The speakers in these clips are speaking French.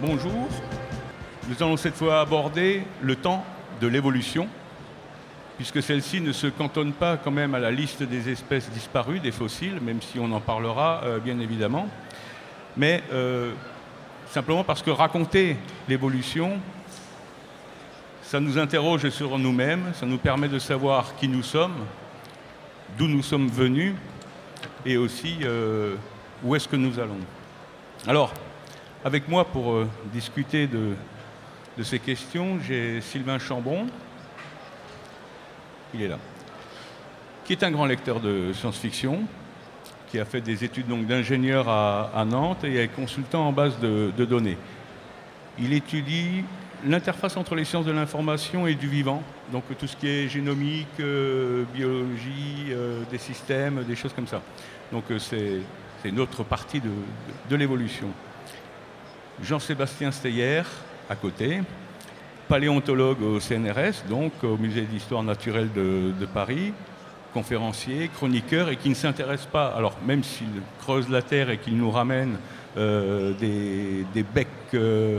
Bonjour. Nous allons cette fois aborder le temps de l'évolution, puisque celle-ci ne se cantonne pas quand même à la liste des espèces disparues, des fossiles, même si on en parlera bien évidemment, mais simplement parce que raconter l'évolution, ça nous interroge sur nous-mêmes, ça nous permet de savoir qui nous sommes, d'où nous sommes venus, et aussi où est-ce que nous allons. Alors, avec moi pour discuter de ces questions, j'ai Sylvain Chambon, il est là, qui est un grand lecteur de science-fiction, qui a fait des études d'ingénieur à Nantes et est consultant en base de données. Il étudie l'interface entre les sciences de l'information et du vivant, donc tout ce qui est génomique, biologie, des systèmes, des choses comme ça. Donc c'est une autre partie de l'évolution. Jean-Sébastien Steyer, à côté, paléontologue au CNRS, donc au Musée d'histoire naturelle de Paris, conférencier, chroniqueur, et qui ne s'intéresse pas, alors même s'il creuse la Terre et qu'il nous ramène des becs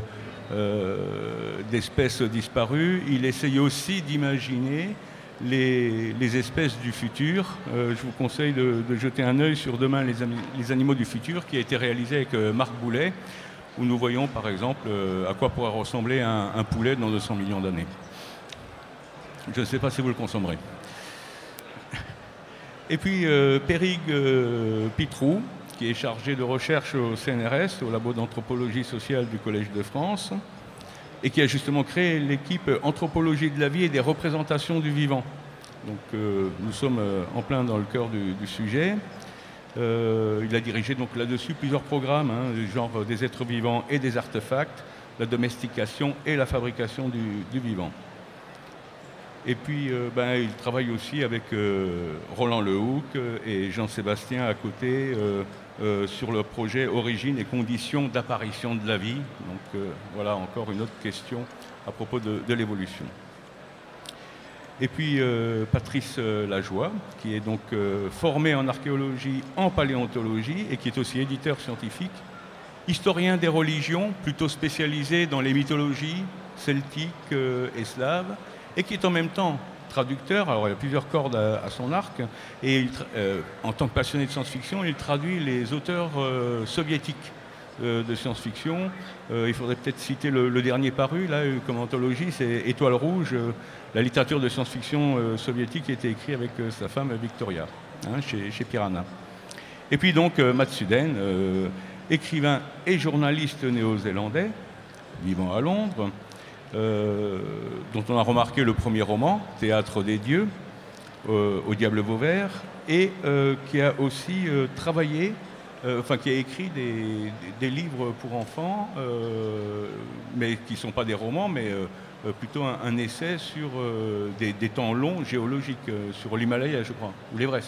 d'espèces disparues, il essaye aussi d'imaginer les espèces du futur. Je vous conseille de jeter un œil sur Demain les animaux du futur, qui a été réalisé avec Marc Boulet, où nous voyons par exemple à quoi pourrait ressembler un poulet dans 200 millions d'années. Je ne sais pas si vous le consommerez. Et puis Périg Pitrou, qui est chargé de recherche au CNRS, au labo d'anthropologie sociale du Collège de France, et qui a justement créé l'équipe Anthropologie de la vie et des représentations du vivant. Donc nous sommes en plein dans le cœur du sujet. Il a dirigé donc là-dessus plusieurs programmes, du genre des êtres vivants et des artefacts, la domestication et la fabrication du vivant. Et puis il travaille aussi avec Roland Lehoucq et Jean-Sébastien à côté sur le projet Origine et conditions d'apparition de la vie. Donc voilà encore une autre question à propos de l'évolution. Et puis Patrice Lajoie, qui est donc formé en archéologie, en paléontologie, et qui est aussi éditeur scientifique, historien des religions, plutôt spécialisé dans les mythologies celtiques et slaves, et qui est en même temps traducteur. Alors il y a plusieurs cordes à son arc, et en tant que passionné de science-fiction, il traduit les auteurs soviétiques de science-fiction. Il faudrait peut-être citer le dernier paru, là, comme anthologie, c'est Étoile Rouge, la littérature de science-fiction soviétique qui a été écrite avec sa femme Victoria, chez Piranha. Et puis donc Matt Suden, écrivain et journaliste néo-zélandais, vivant à Londres, dont on a remarqué le premier roman, Théâtre des dieux, au Diable Vauvert, et qui a aussi travaillé, qui a écrit des livres pour enfants, mais qui ne sont pas des romans, mais plutôt un essai sur des temps longs géologiques, sur l'Himalaya, je crois, ou l'Everest.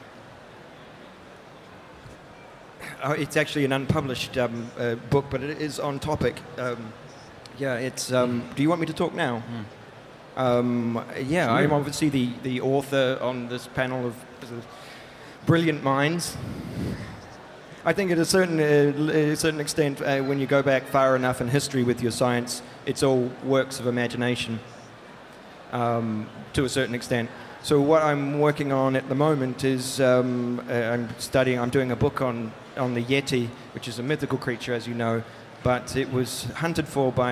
It's actually an unpublished book, but it is on topic. It's. Do you want me to talk now? Sure. I'm obviously the author on this panel of brilliant minds. I think at a certain extent, when you go back far enough in history with your science, it's all works of imagination to a certain extent. So what I'm working on at the moment is I'm doing a book on the Yeti, which is a mythical creature, as you know, but it was hunted for by,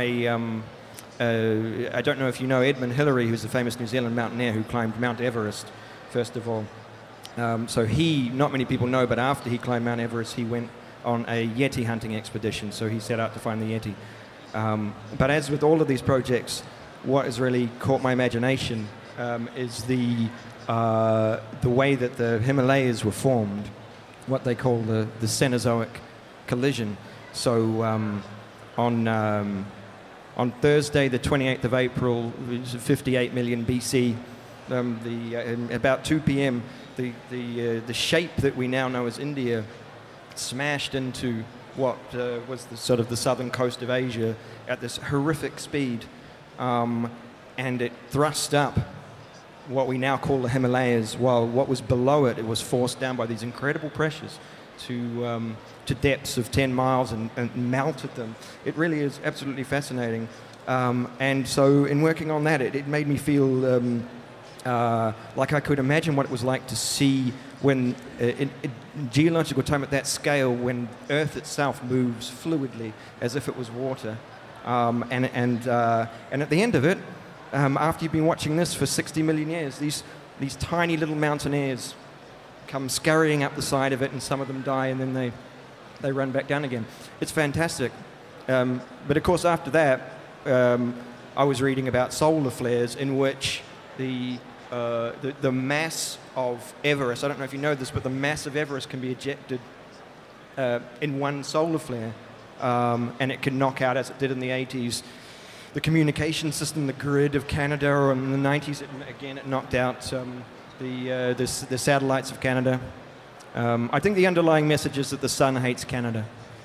I don't know if you know Edmund Hillary, who's a famous New Zealand mountaineer who climbed Mount Everest, first of all. So he, not many people know, but after he climbed Mount Everest, he went on a Yeti hunting expedition, so he set out to find the Yeti. But as with all of these projects, what has really caught my imagination is the way that the Himalayas were formed, what they call the Cenozoic collision. So on Thursday, the 28th of April, 58 million BC, about 2 p.m., the shape that we now know as India smashed into what was the sort of the southern coast of Asia at this horrific speed, and it thrust up what we now call the Himalayas, while what was below it was forced down by these incredible pressures. to depths of 10 miles and melted them. It really is absolutely fascinating. And so in working on that, it made me feel like I could imagine what it was like to see when, in geological time at that scale, when Earth itself moves fluidly as if it was water. And at the end of it, after you've been watching this for 60 million years, these tiny little mountaineers come scurrying up the side of it, and some of them die, and then they run back down again. It's fantastic. But of course, after that, I was reading about solar flares in which the mass of Everest, I don't know if you know this, but the mass of Everest can be ejected in one solar flare, and it can knock out, as it did in the 80s, the communication system, the grid of Canada, or in the 90s, it knocked out the satellites of Canada. I think the underlying message is that the sun hates Canada.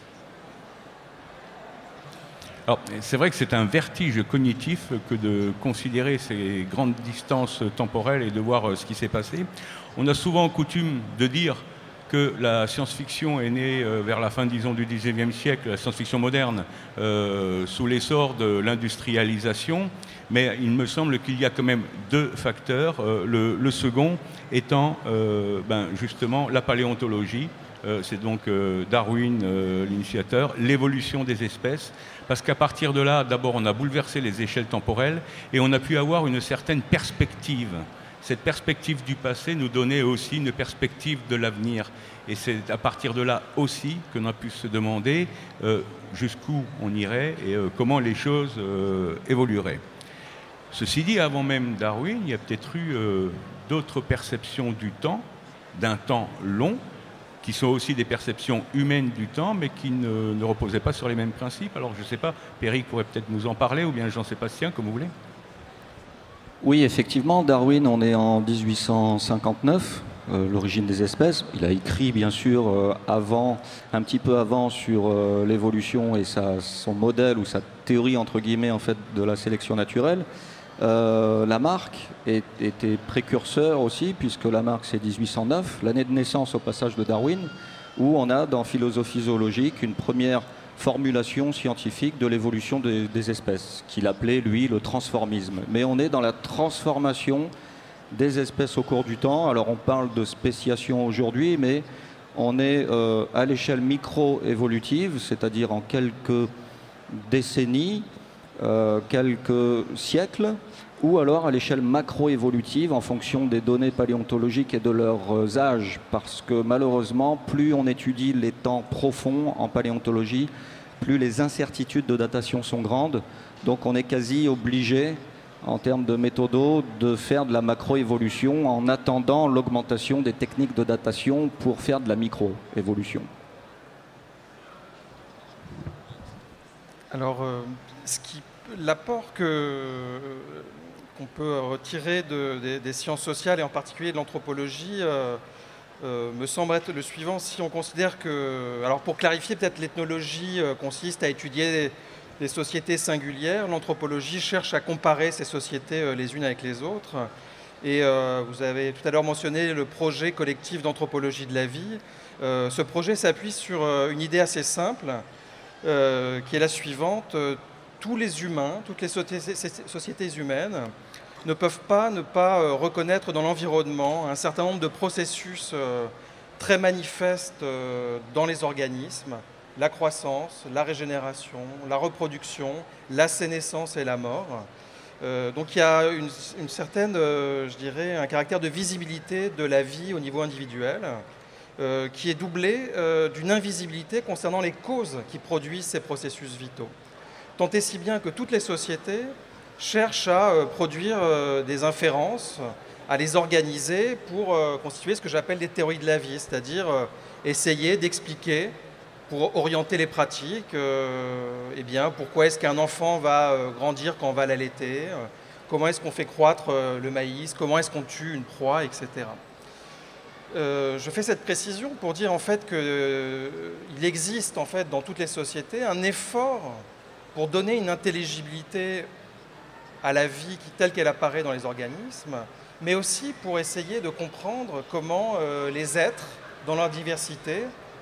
Alors, c'est vrai que c'est un vertige cognitif que de considérer ces grandes distances temporelles et de voir ce qui s'est passé. On a souvent coutume de dire que la science-fiction est née vers la fin, disons, du XIXe siècle, la science-fiction moderne, sous l'essor de l'industrialisation. Mais il me semble qu'il y a quand même deux facteurs. Le second étant justement la paléontologie. C'est donc Darwin l'initiateur, l'évolution des espèces. Parce qu'à partir de là, d'abord, on a bouleversé les échelles temporelles et on a pu avoir une certaine perspective. Cette perspective du passé nous donnait aussi une perspective de l'avenir. Et c'est à partir de là aussi qu'on a pu se demander jusqu'où on irait et comment les choses évolueraient. Ceci dit, avant même Darwin, il y a peut-être eu d'autres perceptions du temps, d'un temps long, qui sont aussi des perceptions humaines du temps, mais qui ne reposaient pas sur les mêmes principes. Alors je ne sais pas, Péric pourrait peut-être nous en parler, ou bien Jean-Sébastien, comme vous voulez. Oui, effectivement, Darwin, on est en 1859, l'origine des espèces. Il a écrit, bien sûr, un petit peu avant sur l'évolution et son modèle ou sa théorie, entre guillemets, en fait, de la sélection naturelle. Lamarck était précurseur aussi, puisque Lamarck c'est 1809, l'année de naissance au passage de Darwin, où on a dans Philosophie zoologique une première formulation scientifique de l'évolution des espèces, qu'il appelait lui le transformisme. Mais on est dans la transformation des espèces au cours du temps. Alors on parle de spéciation aujourd'hui, mais on est à l'échelle micro-évolutive, c'est-à-dire en quelques décennies, quelques siècles, ou alors à l'échelle macro-évolutive en fonction des données paléontologiques et de leurs âges, parce que malheureusement, plus on étudie les temps profonds en paléontologie, plus les incertitudes de datation sont grandes, donc on est quasi obligé, en termes de méthodo, de faire de la macro-évolution en attendant l'augmentation des techniques de datation pour faire de la micro-évolution. Alors, l'apport qu'on peut retirer des sciences sociales et en particulier de l'anthropologie me semble être le suivant. Si on considère que, alors pour clarifier, peut-être l'ethnologie consiste à étudier des sociétés singulières, l'anthropologie cherche à comparer ces sociétés les unes avec les autres. Et vous avez tout à l'heure mentionné le projet collectif d'anthropologie de la vie. Ce projet s'appuie sur une idée assez simple qui est la suivante. Tous les humains, toutes les sociétés humaines ne peuvent pas ne pas reconnaître dans l'environnement un certain nombre de processus très manifestes dans les organismes, la croissance, la régénération, la reproduction, la sénescence et la mort. Donc il y a une certaine, je dirais, un caractère de visibilité de la vie au niveau individuel qui est doublé d'une invisibilité concernant les causes qui produisent ces processus vitaux. Tant et si bien que toutes les sociétés cherchent à produire des inférences, à les organiser pour constituer ce que j'appelle des théories de la vie, c'est-à-dire essayer d'expliquer, pour orienter les pratiques, eh bien, pourquoi est-ce qu'un enfant va grandir quand on va l'allaiter, comment est-ce qu'on fait croître le maïs, comment est-ce qu'on tue une proie, etc. Je fais cette précision pour dire en fait qu'il existe en fait dans toutes les sociétés un effort pour donner une intelligibilité à la vie telle qu'elle apparaît dans les organismes, mais aussi pour essayer de comprendre comment les êtres, dans leur diversité,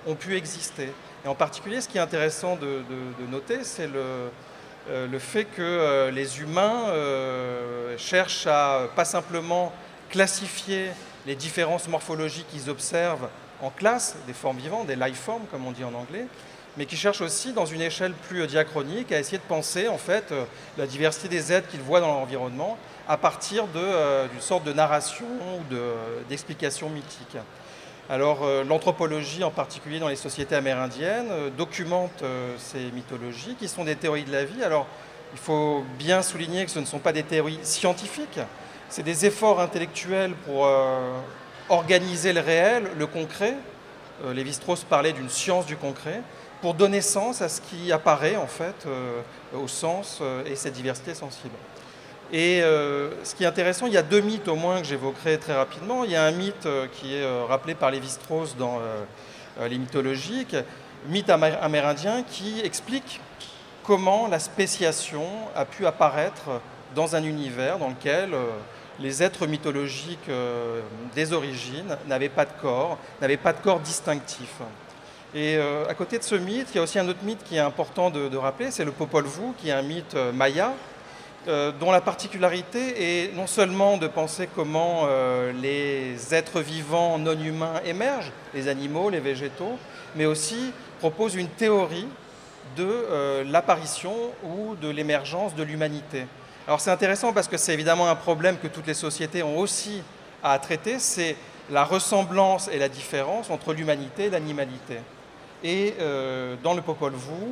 ont pu exister. Et en particulier, ce qui est intéressant de noter, c'est le fait que les humains cherchent à pas simplement classifier les différences morphologiques qu'ils observent en classe, des formes vivantes, des life forms comme on dit en anglais, mais qui cherchent aussi dans une échelle plus diachronique à essayer de penser en fait la diversité des êtres qu'ils voient dans leur environnement à partir d'une sorte de narration ou d'explication mythique. Alors l'anthropologie, en particulier dans les sociétés amérindiennes, documente ces mythologies qui sont des théories de la vie. Alors il faut bien souligner que ce ne sont pas des théories scientifiques, c'est des efforts intellectuels pour organiser le réel, le concret. Lévi-Strauss parlait d'une science du concret, pour donner sens à ce qui apparaît en fait au sens et cette diversité sensible. Et ce qui est intéressant, il y a 2 mythes au moins que j'évoquerai très rapidement. Il y a un mythe qui est rappelé par Lévi-Strauss dans les mythologies, mythe amérindien qui explique comment la spéciation a pu apparaître dans un univers dans lequel les êtres mythologiques des origines n'avaient pas de corps distinctif. Et à côté de ce mythe, il y a aussi un autre mythe qui est important de rappeler, c'est le Popol Vuh, qui est un mythe maya, dont la particularité est non seulement de penser comment les êtres vivants non humains émergent, les animaux, les végétaux, mais aussi propose une théorie de l'apparition ou de l'émergence de l'humanité. Alors c'est intéressant parce que c'est évidemment un problème que toutes les sociétés ont aussi à traiter, c'est la ressemblance et la différence entre l'humanité et l'animalité. Et dans le Popol Vuh,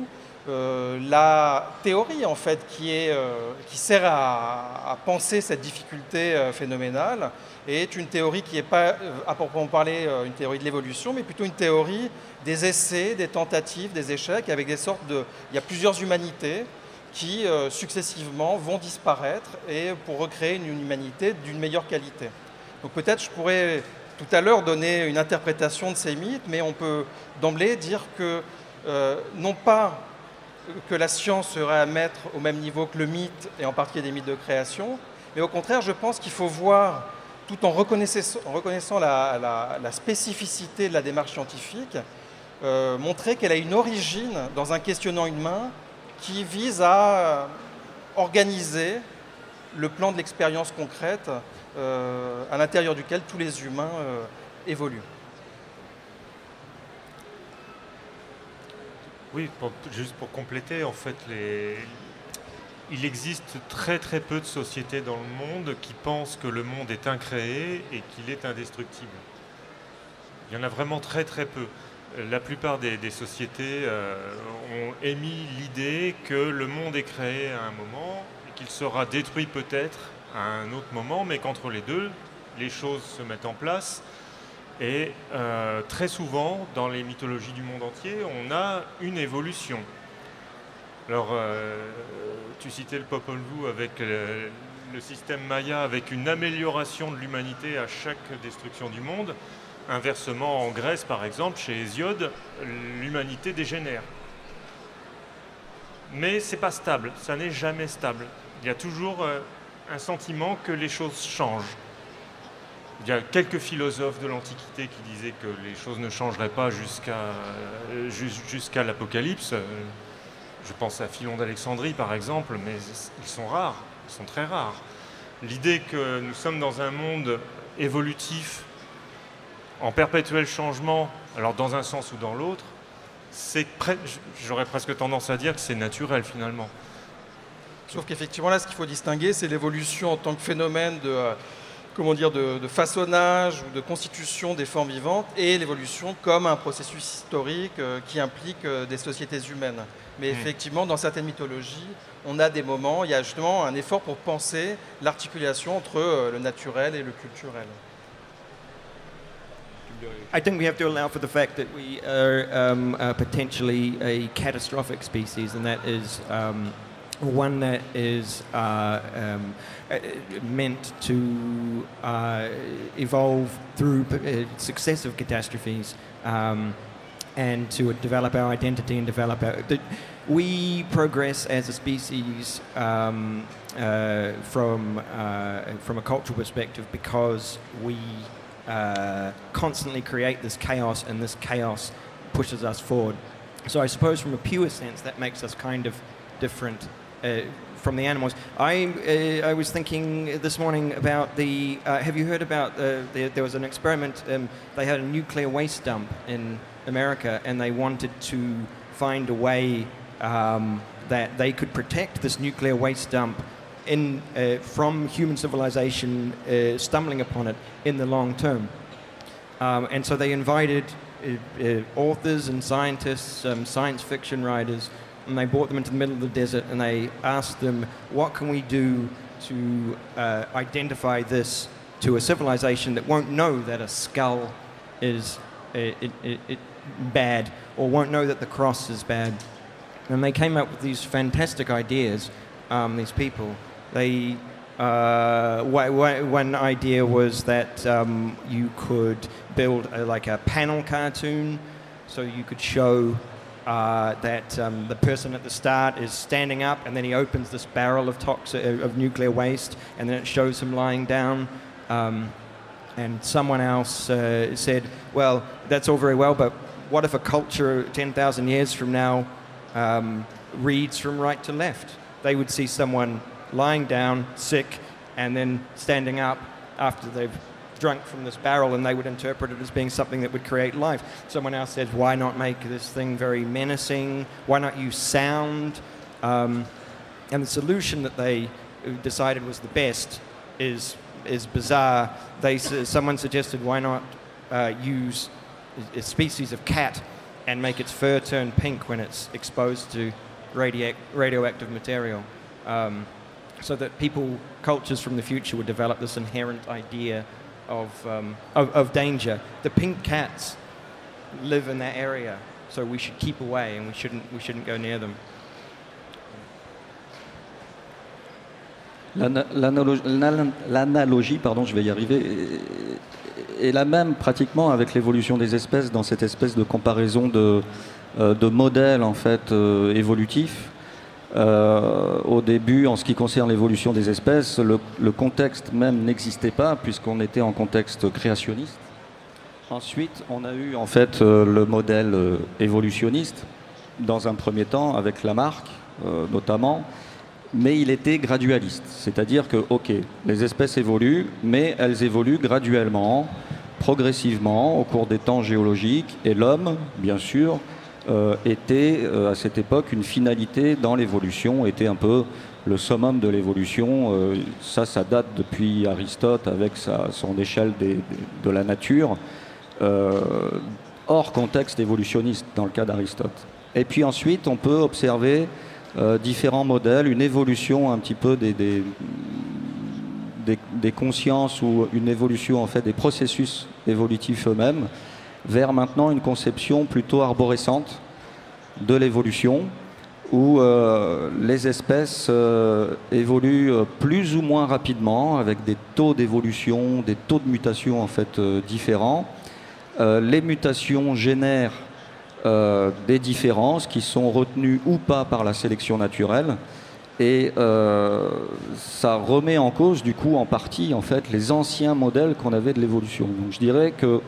la théorie en fait qui sert à penser cette difficulté phénoménale est une théorie qui n'est pas à proprement parler une théorie de l'évolution, mais plutôt une théorie des essais, des tentatives, des échecs, avec des sortes de... Il y a plusieurs humanités qui successivement vont disparaître et pour recréer une humanité d'une meilleure qualité. Donc peut-être je pourrais tout à l'heure donner une interprétation de ces mythes, mais on peut d'emblée dire que non pas que la science serait à mettre au même niveau que le mythe, et en particulier des mythes de création, mais au contraire, je pense qu'il faut voir, tout en reconnaissant la spécificité de la démarche scientifique, montrer qu'elle a une origine dans un questionnement humain qui vise à organiser le plan de l'expérience concrète à l'intérieur duquel tous les humains évoluent. Oui, juste pour compléter, en fait, il existe très très peu de sociétés dans le monde qui pensent que le monde est incréé et qu'il est indestructible. Il y en a vraiment très très peu. La plupart des sociétés ont émis l'idée que le monde est créé à un moment et qu'il sera détruit peut-être à un autre moment, mais qu'entre les deux, les choses se mettent en place. Et très souvent, dans les mythologies du monde entier, on a une évolution. Alors, tu citais le Popol Vuh avec le système Maya, avec une amélioration de l'humanité à chaque destruction du monde. Inversement, en Grèce, par exemple, chez Hésiode, l'humanité dégénère. Mais c'est pas stable, ça n'est jamais stable. Il y a toujours un sentiment que les choses changent. Il y a quelques philosophes de l'Antiquité qui disaient que les choses ne changeraient pas jusqu'à l'Apocalypse. Je pense à Philon d'Alexandrie, par exemple, mais ils sont rares, ils sont très rares. L'idée que nous sommes dans un monde évolutif, en perpétuel changement, alors dans un sens ou dans l'autre, j'aurais presque tendance à dire que c'est naturel finalement. Sauf qu'effectivement là, ce qu'il faut distinguer, c'est l'évolution en tant que phénomène de façonnage ou de constitution des formes vivantes et l'évolution comme un processus historique qui implique des sociétés humaines. Mais effectivement, dans certaines mythologies, on a des moments, il y a justement un effort pour penser l'articulation entre le naturel et le culturel. I think we have to allow for the fact that we are potentially a catastrophic species, and that is one that is meant to evolve through successive catastrophes and to develop our identity and develop we progress as a species from a cultural perspective because we constantly create this chaos, and this chaos pushes us forward. So I suppose from a pure sense that makes us kind of different from the animals. I was thinking this morning about the, have you heard about, there was an experiment, they had a nuclear waste dump in America and they wanted to find a way that they could protect this nuclear waste dump from human civilization stumbling upon it in the long term. And so they invited authors and scientists, science fiction writers, and they brought them into the middle of the desert and they asked them, what can we do to identify this to a civilization that won't know that a skull is bad, or won't know that the cross is bad? And they came up with these fantastic ideas, these people. They one idea was that you could build like a panel cartoon, so you could show that the person at the start is standing up, and then he opens this barrel of nuclear waste, and then it shows him lying down. And someone else said, well, that's all very well, but what if a culture 10,000 years from now reads from right to left? They would see someone lying down, sick, and then standing up after they've drunk from this barrel, and they would interpret it as being something that would create life. Someone else said, why not make this thing very menacing? Why not use sound? And the solution that they decided was the best is bizarre. Someone suggested, why not use a species of cat and make its fur turn pink when it's exposed to radioactive material, so that cultures from the future would develop this inherent idea of danger. The pink cats live in that area, so we should keep away and we shouldn't go near them. L'analogie, pardon, je vais y arriver, est la même pratiquement avec l'évolution des espèces, dans cette espèce de comparaison de modèles en fait évolutifs. Au début, en ce qui concerne l'évolution des espèces, le contexte même n'existait pas puisqu'on était en contexte créationniste. Ensuite, on a eu en fait le modèle évolutionniste dans un premier temps avec Lamarck notamment. Mais il était gradualiste, c'est-à-dire que, ok, les espèces évoluent, mais elles évoluent graduellement, progressivement, au cours des temps géologiques, et l'homme, bien sûr, était à cette époque une finalité dans l'évolution, était un peu le summum de l'évolution. Ça date depuis Aristote avec son échelle de la nature, hors contexte évolutionniste dans le cas d'Aristote. Et puis ensuite, on peut observer différents modèles, une évolution un petit peu des consciences, ou une évolution en fait des processus évolutifs eux-mêmes, vers maintenant une conception plutôt arborescente de l'évolution, où les espèces évoluent plus ou moins rapidement, avec des taux d'évolution, des taux de mutation en fait différents. Les mutations génèrent des différences qui sont retenues ou pas par la sélection naturelle, et ça remet en cause du coup en partie en fait les anciens modèles qu'on avait de l'évolution. Donc je dirais que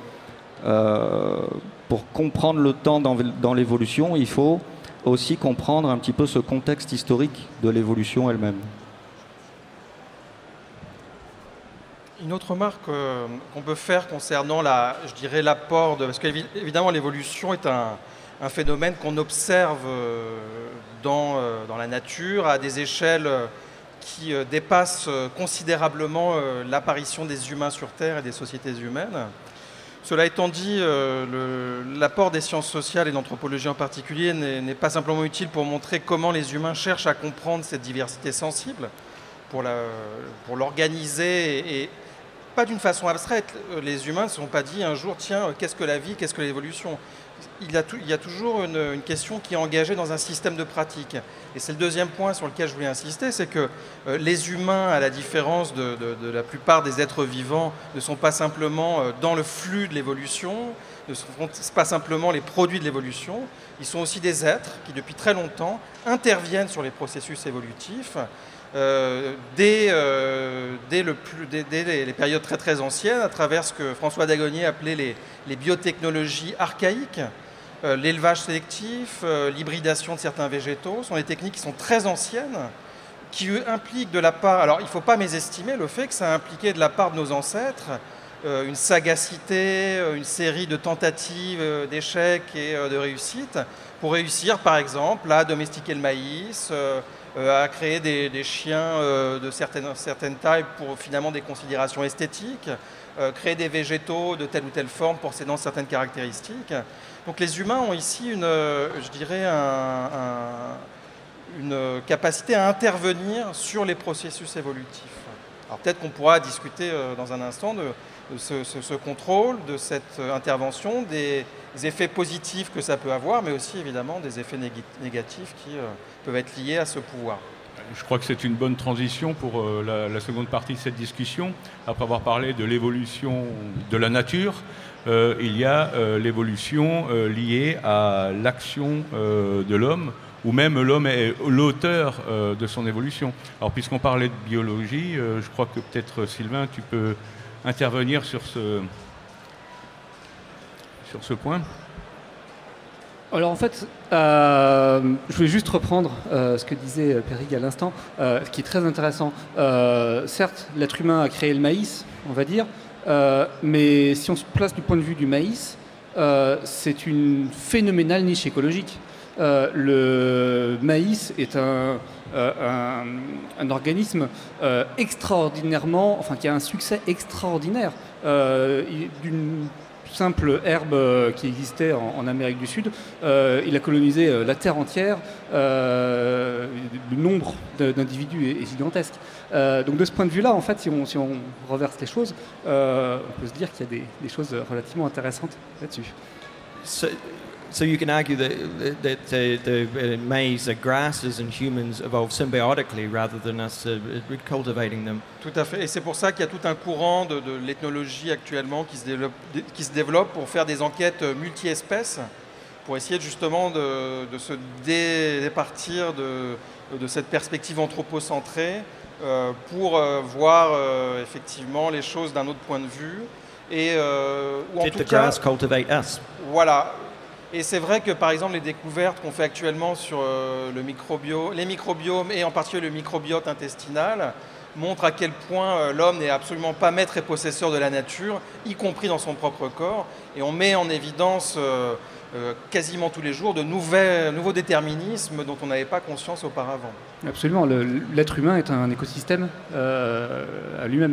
pour comprendre le temps dans l'évolution, il faut aussi comprendre un petit peu ce contexte historique de l'évolution elle-même. Une autre remarque qu'on peut faire concernant l'apport parce qu'évidemment l'évolution est un phénomène qu'on observe dans la nature à des échelles qui dépassent considérablement l'apparition des humains sur Terre et des sociétés humaines. Cela étant dit, l'apport des sciences sociales et de l'anthropologie en particulier n'est pas simplement utile pour montrer comment les humains cherchent à comprendre cette diversité sensible, pour l'organiser et pas d'une façon abstraite. Les humains ne se sont pas dit un jour, tiens, qu'est-ce que la vie, qu'est-ce que l'évolution ? Il y a toujours une question qui est engagée dans un système de pratique. Et c'est le deuxième point sur lequel je voulais insister, c'est que les humains, à la différence de la plupart des êtres vivants, ne sont pas simplement dans le flux de l'évolution, ne sont pas simplement les produits de l'évolution, ils sont aussi des êtres qui, depuis très longtemps, interviennent sur les processus évolutifs, dès les périodes très très anciennes, à travers ce que François Dagonier appelait les biotechnologies archaïques, l'élevage sélectif, l'hybridation de certains végétaux, sont des techniques qui sont très anciennes, qui impliquent de la part... Alors, il ne faut pas mésestimer le fait que ça a impliqué de la part de nos ancêtres une sagacité, une série de tentatives, d'échecs et de réussites pour réussir, par exemple, à domestiquer le maïs, à créer des chiens de certaines tailles pour finalement des considérations esthétiques, créer des végétaux de telle ou telle forme possédant certaines caractéristiques. Donc les humains ont ici je dirais une capacité à intervenir sur les processus évolutifs. Alors peut-être qu'on pourra discuter dans un instant de ce contrôle, de cette intervention, des effets positifs que ça peut avoir, mais aussi évidemment des effets négatifs qui peuvent être liés à ce pouvoir. Je crois que c'est une bonne transition pour la seconde partie de cette discussion. Après avoir parlé de l'évolution de la nature, il y a l'évolution liée à l'action de l'homme, où même l'homme est l'auteur de son évolution. Alors puisqu'on parlait de biologie, je crois que peut-être Sylvain, tu peux intervenir sur ce point. Alors en fait, je voulais juste reprendre ce que disait Périg à l'instant, ce qui est très intéressant. Certes, l'être humain a créé le maïs, on va dire, mais si on se place du point de vue du maïs, c'est une phénoménale niche écologique. Le maïs est un organisme extraordinairement, enfin qui a un succès extraordinaire, d'une simple herbe qui existait en Amérique du Sud. Il a colonisé la terre entière. Le nombre d'individus est gigantesque. Donc de ce point de vue-là, en fait, si on reverse les choses, on peut se dire qu'il y a des choses relativement intéressantes là-dessus. So you can argue that the maize, the grasses and humans evolved symbiotically rather than us cultivating them. Tout à fait. Et c'est pour ça qu'il y a tout un courant de l'ethnologie actuellement qui se développe pour faire des enquêtes multi-espèces, pour essayer justement de se départir de cette perspective anthropocentrée pour voir effectivement les choses d'un autre point de vue. Et, ou en Did tout the cas, grass cultivate us? Voilà. Et c'est vrai que par exemple les découvertes qu'on fait actuellement sur les microbiomes et en particulier le microbiote intestinal montrent à quel point l'homme n'est absolument pas maître et possesseur de la nature, y compris dans son propre corps. Et on met en évidence quasiment tous les jours de nouveaux déterminismes dont on n'avait pas conscience auparavant. Absolument, l'être humain est un écosystème à lui-même.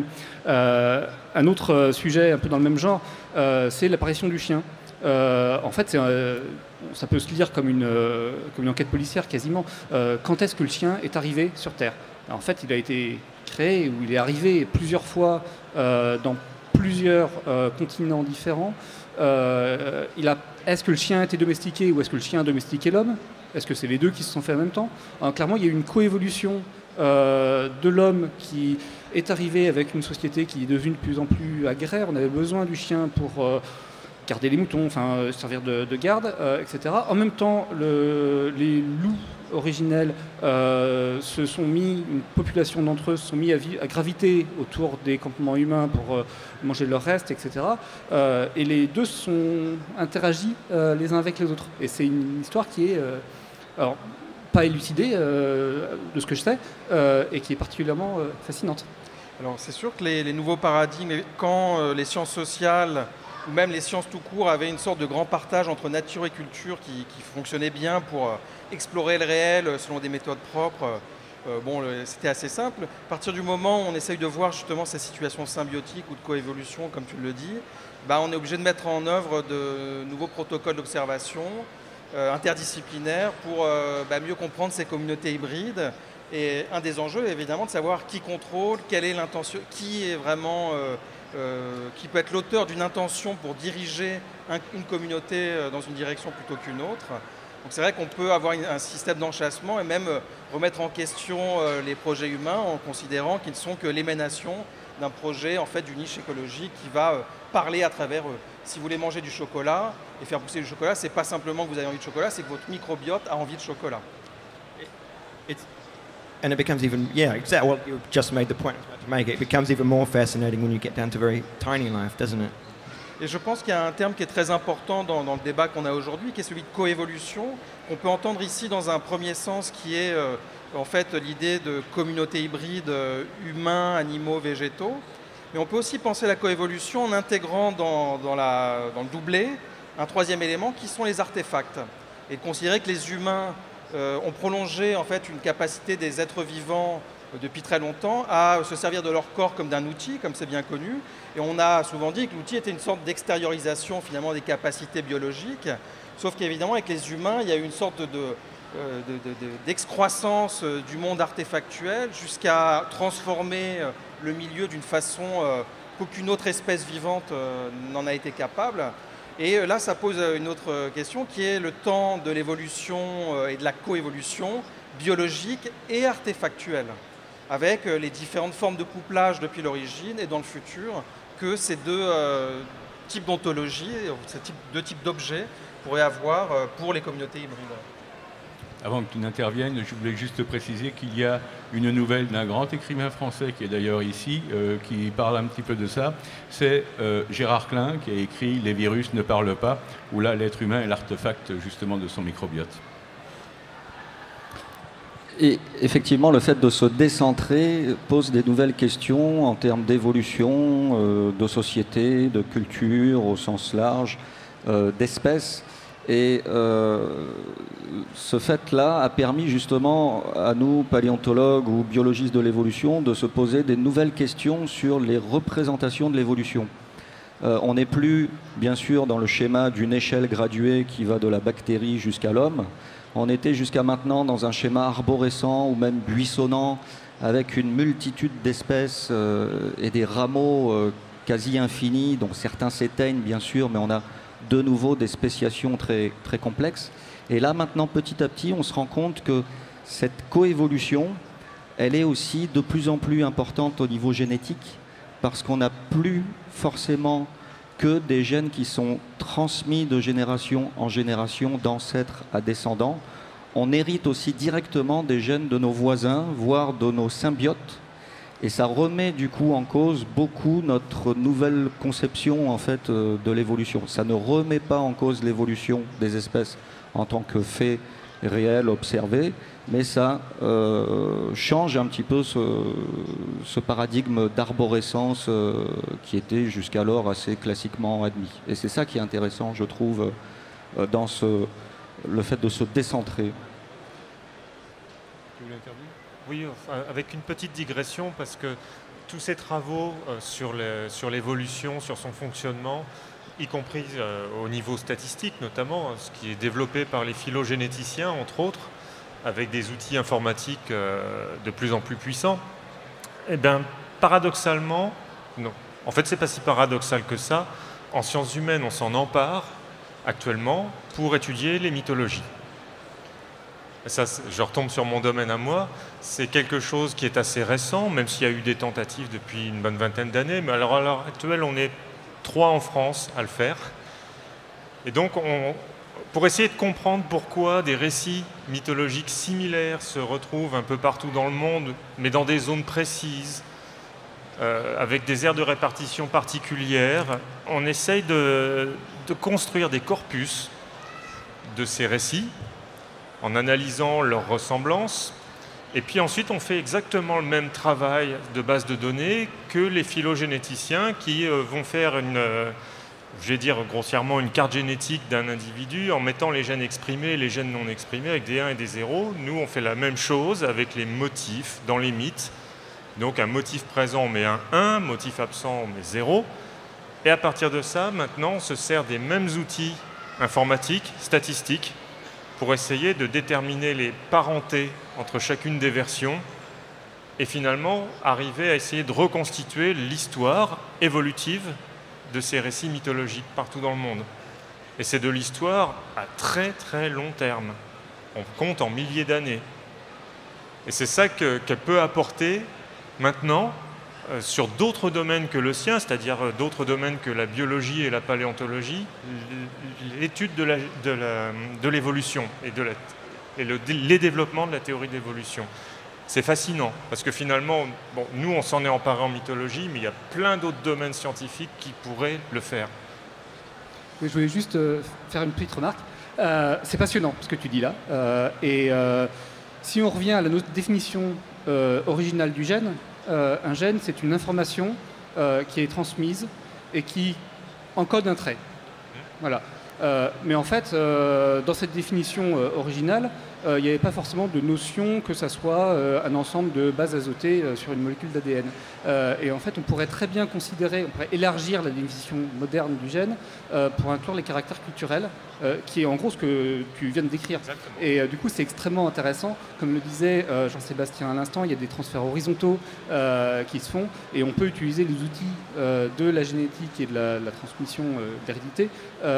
Un autre sujet un peu dans le même genre, c'est l'apparition du chien. En fait, ça peut se lire comme une enquête policière quasiment. Quand est-ce que le chien est arrivé sur Terre ? Alors, en fait, il a été créé, ou il est arrivé plusieurs fois dans plusieurs continents différents. Est-ce que le chien a été domestiqué ou est-ce que le chien a domestiqué l'homme ? Est-ce que c'est les deux qui se sont faits en même temps ? Alors, clairement, il y a eu une coévolution de l'homme qui est arrivé avec une société qui est devenue de plus en plus agraire. On avait besoin du chien pour garder les moutons, enfin servir de garde, etc. En même temps, les loups originels une population d'entre eux se sont mis à graviter autour des campements humains pour manger leur reste, etc. Et les deux sont interagis les uns avec les autres. Et c'est une histoire qui est alors, pas élucidée de ce que je sais, et qui est particulièrement fascinante. Alors c'est sûr que les nouveaux paradigmes, quand les sciences sociales ou même les sciences tout court avaient une sorte de grand partage entre nature et culture qui fonctionnait bien pour explorer le réel selon des méthodes propres. C'était assez simple. À partir du moment où on essaye de voir justement ces situations symbiotiques ou de coévolution, comme tu le dis, on est obligé de mettre en œuvre de nouveaux protocoles d'observation interdisciplinaires pour mieux comprendre ces communautés hybrides. Et un des enjeux est évidemment de savoir qui contrôle, quelle est l'intention, qui est vraiment... qui peut être l'auteur d'une intention pour diriger une communauté dans une direction plutôt qu'une autre. Donc c'est vrai qu'on peut avoir un système d'enchâssement et même remettre en question les projets humains en considérant qu'ils ne sont que l'émanation d'un projet en fait d'une niche écologique qui va parler à travers eux. Si vous voulez manger du chocolat et faire pousser du chocolat, c'est pas simplement que vous avez envie de chocolat, c'est que votre microbiote a envie de chocolat. And it becomes even, exactly. Well, you just made the point I was about to make. It becomes even more fascinating when you get down to very tiny life, doesn't it? Et je pense qu'il y a un terme qui est très important dans le débat qu'on a aujourd'hui, qui est celui de coévolution. On peut entendre ici dans un premier sens qui est en fait l'idée de communauté hybride humains, animaux, végétaux. Mais on peut aussi penser la coévolution en intégrant dans le doublet un troisième élément qui sont les artefacts. Et considérer que les humains ont prolongé en fait une capacité des êtres vivants depuis très longtemps à se servir de leur corps comme d'un outil, comme c'est bien connu. Et on a souvent dit que l'outil était une sorte d'extériorisation finalement des capacités biologiques. Sauf qu'évidemment, avec les humains, il y a eu une sorte d'excroissance du monde artefactuel jusqu'à transformer le milieu d'une façon qu'aucune autre espèce vivante n'en a été capable. Et là, ça pose une autre question qui est le temps de l'évolution et de la coévolution biologique et artefactuelle, avec les différentes formes de couplage depuis l'origine et dans le futur que ces deux types d'ontologie, ces deux types d'objets pourraient avoir pour les communautés hybrides. Avant que tu n'interviennes, je voulais juste préciser qu'il y a une nouvelle d'un grand écrivain français qui est d'ailleurs ici, qui parle un petit peu de ça. C'est Gérard Klein qui a écrit « Les virus ne parlent pas », où là l'être humain est l'artefact justement de son microbiote. Et effectivement, le fait de se décentrer pose des nouvelles questions en termes d'évolution, de société, de culture au sens large, d'espèces. Et ce fait-là a permis justement à nous, paléontologues ou biologistes de l'évolution, de se poser des nouvelles questions sur les représentations de l'évolution. On n'est plus, bien sûr, dans le schéma d'une échelle graduée qui va de la bactérie jusqu'à l'homme. On était jusqu'à maintenant dans un schéma arborescent ou même buissonnant, avec une multitude d'espèces et des rameaux quasi infinis, dont certains s'éteignent, bien sûr, mais on a de nouveau des spéciations très, très complexes. Et là, maintenant, petit à petit, on se rend compte que cette coévolution, elle est aussi de plus en plus importante au niveau génétique, parce qu'on n'a plus forcément que des gènes qui sont transmis de génération en génération, d'ancêtres à descendants. On hérite aussi directement des gènes de nos voisins, voire de nos symbiotes. Et ça remet du coup en cause beaucoup notre nouvelle conception en fait de l'évolution. Ça ne remet pas en cause l'évolution des espèces en tant que fait réel observé, mais ça change un petit peu ce paradigme d'arborescence qui était jusqu'alors assez classiquement admis. Et c'est ça qui est intéressant, je trouve, dans le fait de se décentrer. Tu voulais intervenir ? Oui, avec une petite digression, parce que tous ces travaux sur l'évolution, sur son fonctionnement, y compris au niveau statistique notamment, ce qui est développé par les phylogénéticiens, entre autres, avec des outils informatiques de plus en plus puissants, eh bien, paradoxalement, non. En fait, c'est pas si paradoxal que ça. En sciences humaines, on s'en empare actuellement pour étudier les mythologies. Ça, je retombe sur mon domaine à moi, c'est quelque chose qui est assez récent, même s'il y a eu des tentatives depuis une bonne vingtaine d'années, mais alors à l'heure actuelle, on est 3 en France à le faire. Et donc, pour essayer de comprendre pourquoi des récits mythologiques similaires se retrouvent un peu partout dans le monde, mais dans des zones précises, avec des aires de répartition particulières, on essaye de construire des corpus de ces récits, en analysant leurs ressemblances. Et puis ensuite, on fait exactement le même travail de base de données que les phylogénéticiens qui vont faire je vais dire grossièrement, une carte génétique d'un individu en mettant les gènes exprimés et les gènes non exprimés avec des 1 et des 0. Nous, on fait la même chose avec les motifs dans les mythes. Donc un motif présent, on met un 1, motif absent, on met 0. Et à partir de ça, maintenant, on se sert des mêmes outils informatiques, statistiques, pour essayer de déterminer les parentés entre chacune des versions et finalement arriver à essayer de reconstituer l'histoire évolutive de ces récits mythologiques partout dans le monde. Et c'est de l'histoire à très très long terme. On compte en milliers d'années. Et c'est ça qu'elle peut apporter maintenant sur d'autres domaines que le sien, c'est-à-dire d'autres domaines que la biologie et la paléontologie, l'étude de l'évolution et les développements de la théorie de l'évolution. C'est fascinant, parce que finalement, nous on s'en est emparé en mythologie, mais il y a plein d'autres domaines scientifiques qui pourraient le faire. Je voulais juste faire une petite remarque. C'est passionnant ce que tu dis là. Si on revient à notre définition originale du gène, un gène, c'est une information qui est transmise et qui encode un trait. Voilà. Mais en fait, dans cette définition originale, il n'y avait pas forcément de notion que ça soit un ensemble de bases azotées sur une molécule d'ADN. Et en fait, on pourrait très bien on pourrait élargir la définition moderne du gène pour inclure les caractères culturels, qui est en gros ce que tu viens de décrire. Exactement. Et du coup, c'est extrêmement intéressant. Comme le disait Jean-Sébastien à l'instant, il y a des transferts horizontaux qui se font, et on peut utiliser les outils de la génétique et de la transmission d'hérédité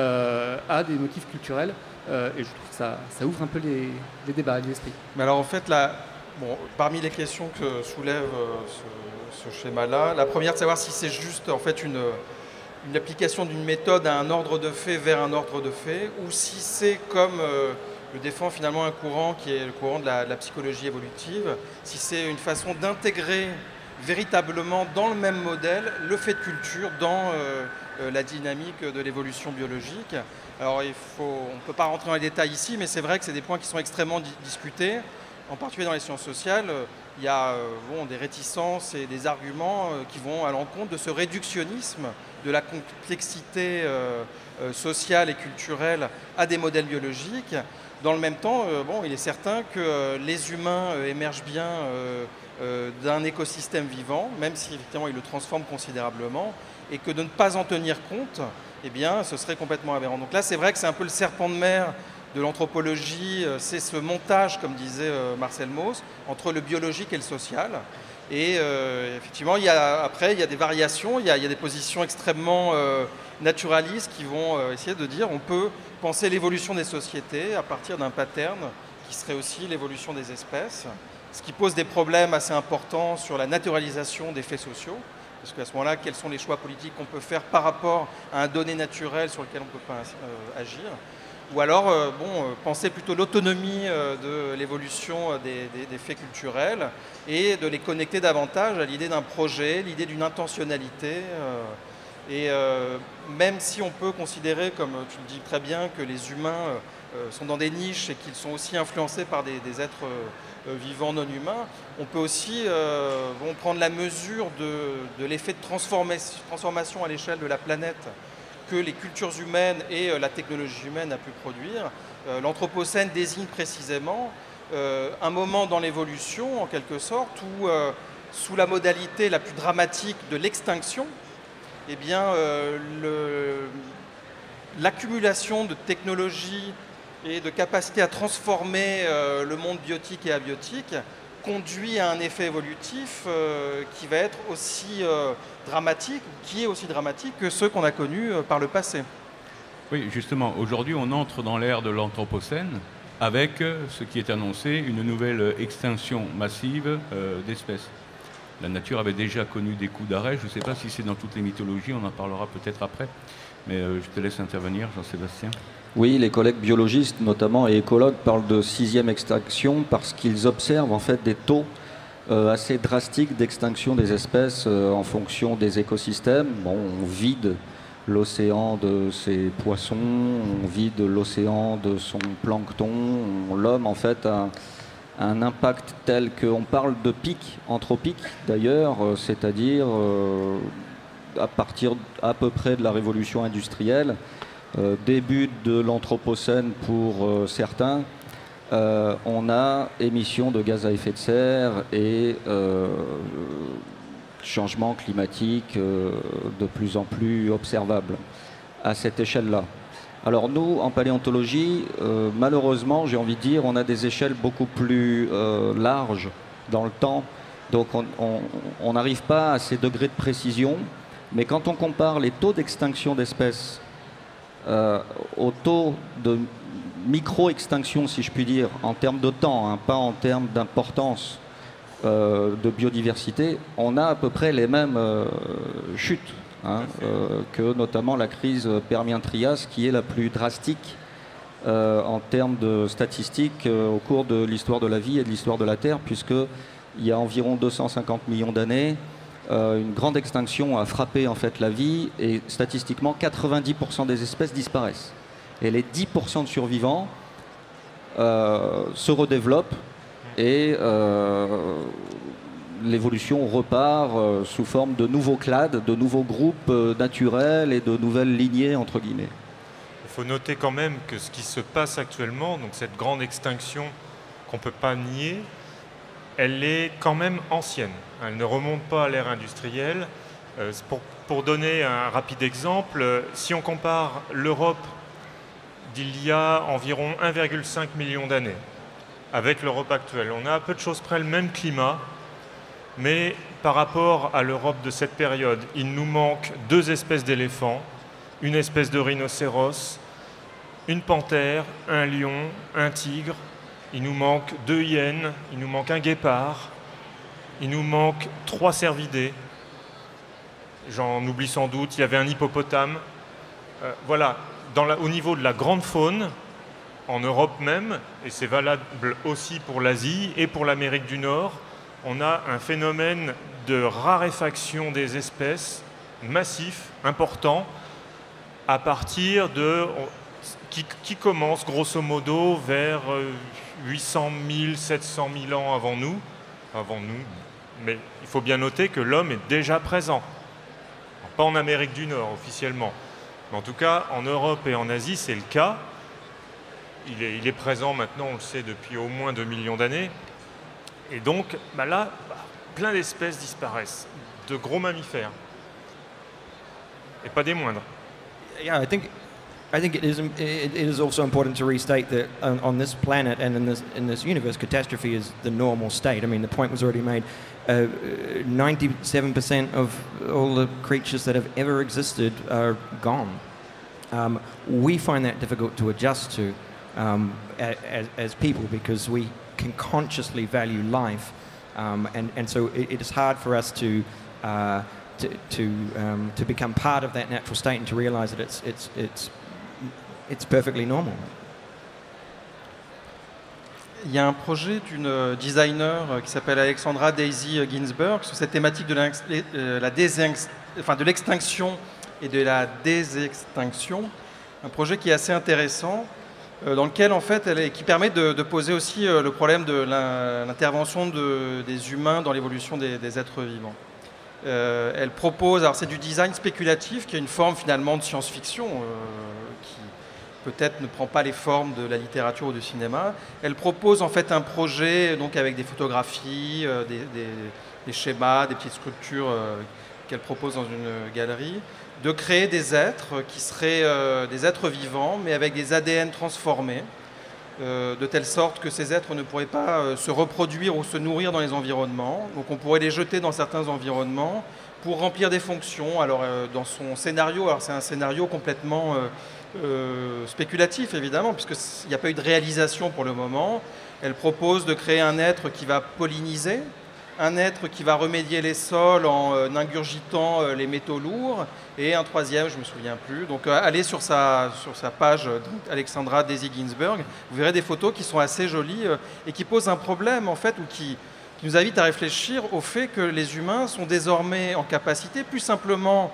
à des motifs culturels. Et je trouve que ça ouvre un peu les débats, les esprits. Mais alors en fait, là, parmi les questions que soulève ce schéma-là, la première de savoir si c'est juste en fait une application d'une méthode à un ordre de fait vers un ordre de fait, ou si c'est comme le défend finalement un courant qui est le courant de la psychologie évolutive, si c'est une façon d'intégrer véritablement dans le même modèle le fait de culture dans la dynamique de l'évolution biologique. Alors on ne peut pas rentrer dans les détails ici, mais c'est vrai que c'est des points qui sont extrêmement discutés, en particulier dans les sciences sociales. Il y a des réticences et des arguments qui vont à l'encontre de ce réductionnisme de la complexité sociale et culturelle à des modèles biologiques. Dans le même temps, il est certain que les humains émergent bien d'un écosystème vivant, même si effectivement ils le transforment considérablement, et que de ne pas en tenir compte, eh bien, ce serait complètement aberrant. Donc là, c'est vrai que c'est un peu le serpent de mer de l'anthropologie, c'est ce montage, comme disait Marcel Mauss, entre le biologique et le social. Et effectivement, il y a des variations, il y a des positions extrêmement naturalistes qui vont essayer de dire on peut penser l'évolution des sociétés à partir d'un pattern qui serait aussi l'évolution des espèces, ce qui pose des problèmes assez importants sur la naturalisation des faits sociaux. Parce qu'à ce moment-là, quels sont les choix politiques qu'on peut faire par rapport à un donné naturel sur lequel on ne peut pas agir? Ou alors, penser plutôt l'autonomie de l'évolution des faits culturels et de les connecter davantage à l'idée d'un projet, l'idée d'une intentionnalité. Même si on peut considérer, comme tu le dis très bien, que les humains sont dans des niches et qu'ils sont aussi influencés par des êtres vivants non humains, on peut aussi prendre la mesure de l'effet de transformation à l'échelle de la planète que les cultures humaines et la technologie humaine a pu produire. L'Anthropocène désigne précisément un moment dans l'évolution, en quelque sorte, où, sous la modalité la plus dramatique de l'extinction, eh bien, l'accumulation de technologies et de capacité à transformer le monde biotique et abiotique conduit à un effet évolutif qui va être aussi dramatique, qui est aussi dramatique que ceux qu'on a connus par le passé. Oui, justement, aujourd'hui on entre dans l'ère de l'Anthropocène avec ce qui est annoncé, une nouvelle extinction massive d'espèces. La nature avait déjà connu des coups d'arrêt, je ne sais pas si c'est dans toutes les mythologies, on en parlera peut-être après, mais je te laisse intervenir, Jean-Sébastien. Oui, les collègues biologistes notamment et écologues parlent de 6e extinction parce qu'ils observent en fait des taux assez drastiques d'extinction des espèces en fonction des écosystèmes. On vide l'océan de ses poissons, on vide l'océan de son plancton. L'homme en fait a un impact tel qu'on parle de pic anthropique d'ailleurs, c'est-à-dire à partir à peu près de la révolution industrielle, début de l'Anthropocène pour certains, on a émissions de gaz à effet de serre et changement climatique de plus en plus observable à cette échelle-là. Alors nous, en paléontologie, malheureusement, j'ai envie de dire, on a des échelles beaucoup plus larges dans le temps, donc on n'arrive pas à ces degrés de précision, mais quand on compare les taux d'extinction d'espèces au taux de micro-extinction, si je puis dire, en termes de temps, pas en termes d'importance de biodiversité, on a à peu près les mêmes chutes que notamment la crise Permien-Trias, qui est la plus drastique en termes de statistiques au cours de l'histoire de la vie et de l'histoire de la Terre, puisqu'il y a environ 250 millions d'années, une grande extinction a frappé en fait la vie et statistiquement 90% des espèces disparaissent. Et les 10% de survivants se redéveloppent et l'évolution repart sous forme de nouveaux clades, de nouveaux groupes naturels et de nouvelles lignées entre guillemets. Il faut noter quand même que ce qui se passe actuellement, donc cette grande extinction qu'on ne peut pas nier, elle est quand même ancienne. Elle ne remonte pas à l'ère industrielle. Pour donner un rapide exemple, si on compare l'Europe d'il y a environ 1,5 million d'années avec l'Europe actuelle, on a à peu de choses près le même climat, mais par rapport à l'Europe de cette période, il nous manque 2 espèces d'éléphants, une espèce de rhinocéros, une panthère, un lion, un tigre. Il nous manque 2 hyènes, il nous manque un guépard, il nous manque 3 cervidés. J'en oublie sans doute, il y avait un hippopotame. Voilà, au niveau de la grande faune, en Europe même, et c'est valable aussi pour l'Asie et pour l'Amérique du Nord, on a un phénomène de raréfaction des espèces massif, important, à partir de... qui commence grosso modo vers 800 000, 700 000 ans avant nous. Mais il faut bien noter que l'homme est déjà présent. Pas en Amérique du Nord officiellement, mais en tout cas en Europe et en Asie c'est le cas. Il est présent maintenant, on le sait, depuis au moins 2 millions d'années. Et donc là, plein d'espèces disparaissent, de gros mammifères. Et pas des moindres. Yeah, I think it is also important to restate that on this planet and in this universe, catastrophe is the normal state. I mean, the point was already made. 97% of all the creatures that have ever existed are gone. We find that difficult to adjust to as people because we can consciously value life, and so it is hard for us to become part of that natural state and to realize that it's perfectly normal. Il y a un projet d'une designer qui s'appelle Alexandra Daisy Ginsburg sur cette thématique de l'extinction et de la désextinction. Un projet qui est assez intéressant, dans lequel en fait, qui permet de poser aussi le problème de l'intervention des humains dans l'évolution des êtres vivants. Elle propose, alors c'est du design spéculatif qui est une forme finalement de science-fiction qui peut-être ne prend pas les formes de la littérature ou du cinéma. Elle propose en fait un projet donc avec des photographies, des schémas, des petites structures qu'elle propose dans une galerie, de créer des êtres qui seraient des êtres vivants mais avec des ADN transformés, de telle sorte que ces êtres ne pourraient pas se reproduire ou se nourrir dans les environnements. Donc on pourrait les jeter dans certains environnements pour remplir des fonctions. Alors dans son scénario, alors c'est un scénario complètement spéculatif évidemment, puisqu'il n'y a pas eu de réalisation pour le moment. Elle propose de créer un être qui va polliniser, un être qui va remédier les sols en ingurgitant les métaux lourds, et un troisième, je ne me souviens plus. Donc allez sur sa page Alexandra Daisy Ginsburg, vous verrez des photos qui sont assez jolies et qui posent un problème en fait, ou qui nous invitent à réfléchir au fait que les humains sont désormais en capacité plus simplement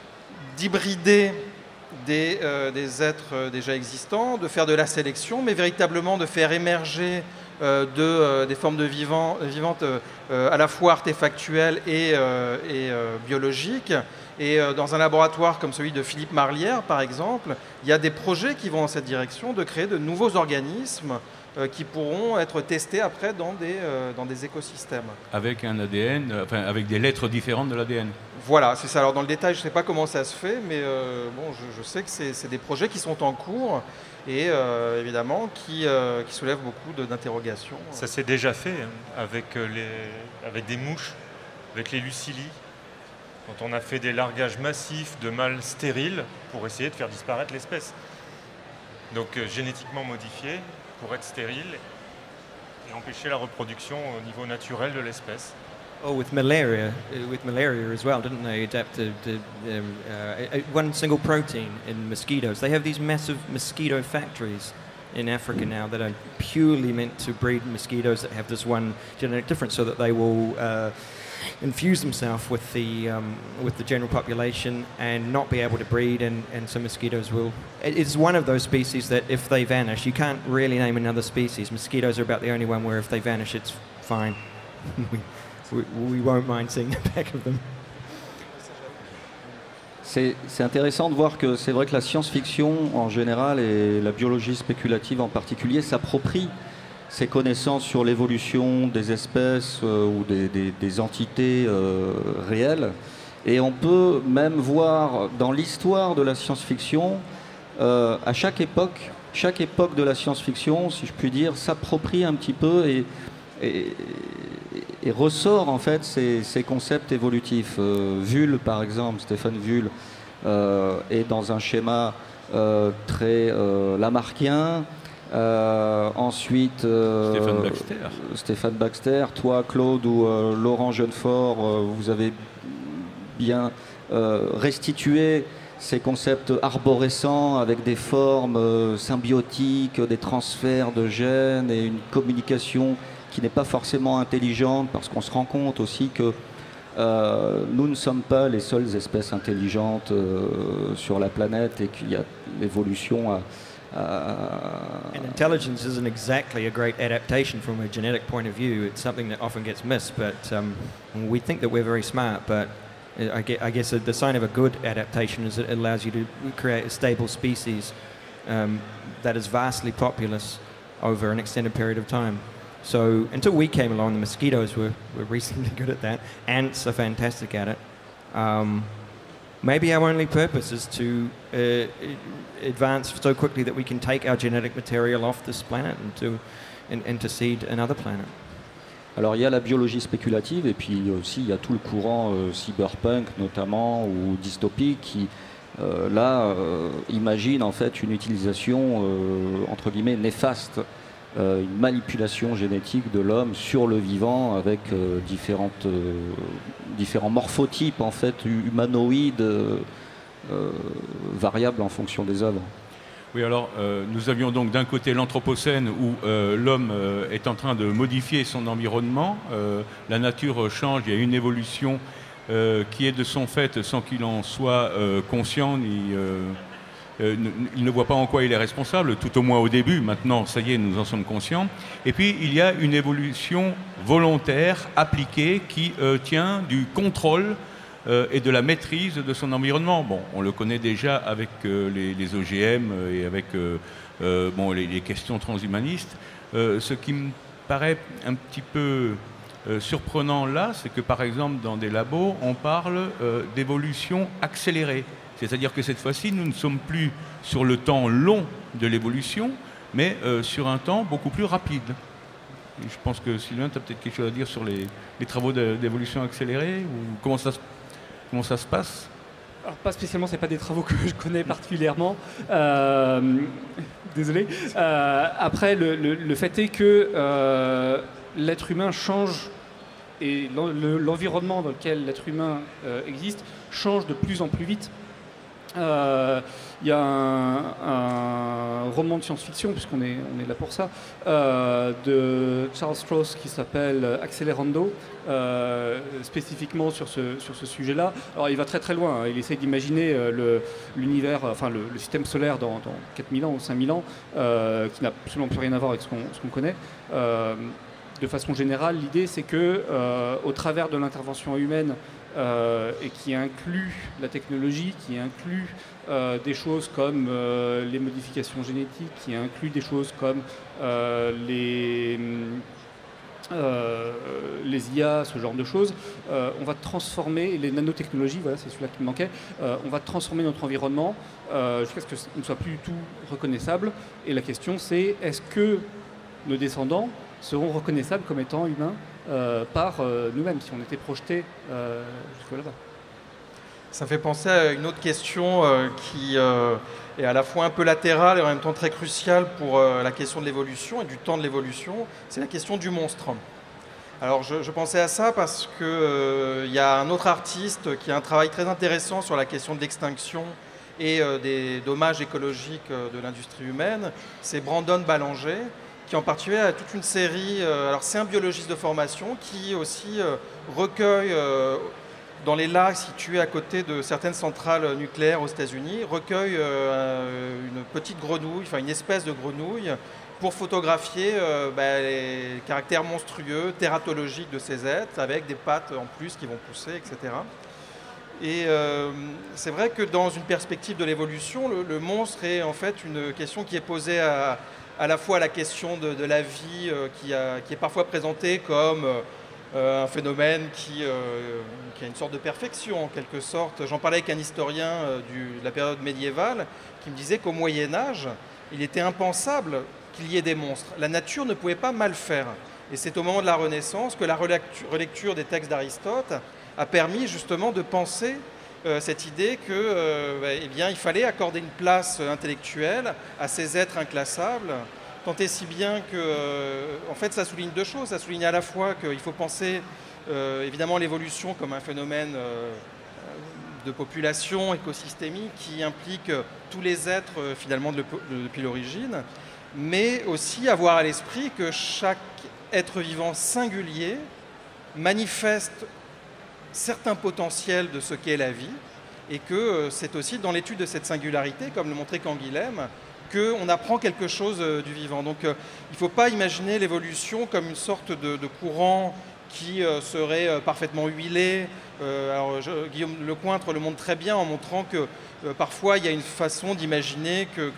d'hybrider des êtres déjà existants, de faire de la sélection, mais véritablement de faire émerger des formes de vivantes à la fois artefactuelles et biologiques. Et dans un laboratoire comme celui de Philippe Marlière, par exemple, il y a des projets qui vont dans cette direction de créer de nouveaux organismes qui pourront être testés après dans des écosystèmes. Avec un ADN, avec des lettres différentes de l'ADN. Voilà, c'est ça. Alors dans le détail, je ne sais pas comment ça se fait, mais je sais que c'est des projets qui sont en cours et évidemment qui soulèvent beaucoup d'interrogations. Ça s'est déjà fait avec des mouches, avec les lucilies, quand on a fait des largages massifs de mâles stériles pour essayer de faire disparaître l'espèce. Donc génétiquement modifiés pour être stériles et empêcher la reproduction au niveau naturel de l'espèce. Oh, with malaria as well, didn't they adapt to one single protein in mosquitoes? They have these massive mosquito factories in Africa now that are purely meant to breed mosquitoes that have this one genetic difference, so that they will infuse themselves with the general population and not be able to breed, and so mosquitoes will. It's one of those species that if they vanish, you can't really name another species. Mosquitoes are about the only one where if they vanish, it's fine. we won't mind seeing the back of them. C'est intéressant de voir que c'est vrai que la science-fiction en général et la biologie spéculative en particulier s'approprient ces connaissances sur l'évolution des espèces ou des entités réelles. Et on peut même voir dans l'histoire de la science-fiction, à chaque époque de la science-fiction, si je puis dire, s'approprie un petit peu et ressort en fait ces concepts évolutifs. Wühl, par exemple, Stéphane Wühl, est dans un schéma très lamarckien. Ensuite, Stéphane Baxter, toi, Claude ou Laurent Jeunefort, vous avez bien restitué ces concepts arborescents avec des formes symbiotiques, des transferts de gènes et une communication qui n'est pas forcément intelligente, parce qu'on se rend compte aussi que nous ne sommes pas les seules espèces intelligentes sur la planète et qu'il y a l'évolution And intelligence isn't exactly a great adaptation from a genetic point of view. It's something that often gets missed, but we think that we're very smart, but I guess the sign of a good adaptation is it allows you to create a stable species that is vastly populous over an extended period of time. So until we came along, the mosquitoes were reasonably good at that. Ants are fantastic at it. Maybe our only purpose is to advance so quickly that we can take our genetic material off this planet and to seed another planet. Alors il y a la biologie spéculative et puis aussi il y a tout le courant cyberpunk notamment ou dystopique qui imagine en fait une utilisation entre guillemets néfaste, une manipulation génétique de l'homme sur le vivant avec différents morphotypes en fait humanoïdes variables en fonction des œuvres. Oui, alors nous avions donc d'un côté l'Anthropocène où l'homme est en train de modifier son environnement, la nature change, il y a une évolution qui est de son fait sans qu'il en soit conscient il ne voit pas en quoi il est responsable, tout au moins au début. Maintenant, ça y est, nous en sommes conscients. Et puis, il y a une évolution volontaire, appliquée, qui tient du contrôle et de la maîtrise de son environnement. Bon, on le connaît déjà avec les OGM et avec les questions transhumanistes. Ce qui me paraît un petit peu surprenant là, c'est que, par exemple, dans des labos, on parle d'évolution accélérée. C'est-à-dire que cette fois-ci, nous ne sommes plus sur le temps long de l'évolution, mais sur un temps beaucoup plus rapide. Et je pense que Sylvain, tu as peut-être quelque chose à dire sur les travaux d'évolution accélérée ou comment ça se passe? Alors, pas spécialement, ce n'est pas des travaux que je connais particulièrement. Désolé. Après, le fait est que l'être humain change et l'environnement dans lequel l'être humain existe change de plus en plus vite. Il y a un roman de science-fiction, puisqu'on est là pour ça, de Charles Stross qui s'appelle Accelerando, spécifiquement sur ce sujet-là. Alors il va très très loin, hein. Il essaie d'imaginer l'univers, enfin le système solaire dans 4000 ans ou 5000 ans, qui n'a absolument plus rien à voir avec ce qu'on connaît. De façon générale, l'idée c'est que au travers de l'intervention humaine, et qui inclut la technologie, qui inclut des choses comme les modifications génétiques, qui inclut des choses comme les IA, ce genre de choses, on va transformer, les nanotechnologies, voilà, c'est celui-là qui me manquait, on va transformer notre environnement jusqu'à ce que ça ne soit plus du tout reconnaissable. Et la question c'est, est-ce que nos descendants seront reconnaissables comme étant humains par nous-mêmes, si on était projetés jusque là-bas. Ça me fait penser à une autre question qui est à la fois un peu latérale et en même temps très cruciale pour la question de l'évolution et du temps de l'évolution, c'est la question du monstre. Alors je pensais à ça parce qu'il y a un autre artiste qui a un travail très intéressant sur la question de l'extinction et des dommages écologiques de l'industrie humaine, c'est Brandon Ballanger, qui en particulier a toute une série, alors c'est un biologiste de formation qui aussi recueille dans les lacs situés à côté de certaines centrales nucléaires aux États-Unis, recueille une petite grenouille, enfin une espèce de grenouille, pour photographier les caractères monstrueux, tératologiques de ces êtres, avec des pattes en plus qui vont pousser, etc. Et c'est vrai que dans une perspective de l'évolution, le monstre est en fait une question qui est posée à la fois à la question de la vie qui est parfois présentée comme un phénomène qui a une sorte de perfection en quelque sorte. J'en parlais avec un historien de la période médiévale qui me disait qu'au Moyen-Âge, il était impensable qu'il y ait des monstres. La nature ne pouvait pas mal faire. Et c'est au moment de la Renaissance que la relecture des textes d'Aristote a permis justement de penser cette idée qu'il fallait accorder une place intellectuelle à ces êtres inclassables, tant et si bien que en fait, ça souligne deux choses. Ça souligne à la fois qu'il faut penser évidemment l'évolution comme un phénomène de population écosystémique qui implique tous les êtres finalement depuis l'origine, mais aussi avoir à l'esprit que chaque être vivant singulier manifeste certains potentiels de ce qu'est la vie, et que c'est aussi dans l'étude de cette singularité, comme le montrait Canguilhem, qu'on apprend quelque chose du vivant. Donc il ne faut pas imaginer l'évolution comme une sorte de courant qui serait parfaitement huilé. Guillaume Lecointre le montre très bien en montrant que parfois il y a une façon d'imaginer que